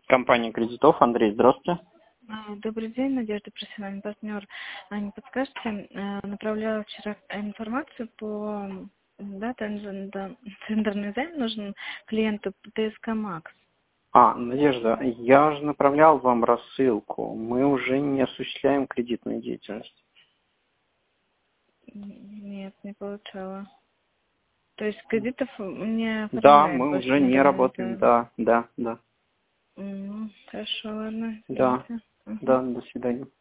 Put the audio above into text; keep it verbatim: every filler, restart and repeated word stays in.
Компания кредитов. Андрей, здравствуйте. А, Добрый день, Надежда, профессиональный партнер. А, Не подскажете, а, направляла вчера информацию по да, тендер- да, тендерный займ нужен клиенту ТСК Макс. А, Надежда, я же направлял вам рассылку. Мы уже не осуществляем кредитную деятельность. Нет, не получала. То есть кредитов не Да, оформляем мы больше уже не тендерный работаем. займ. Да, да, да. М, Хорошо, ладно, Да, извините. Мгм. да, до свидания.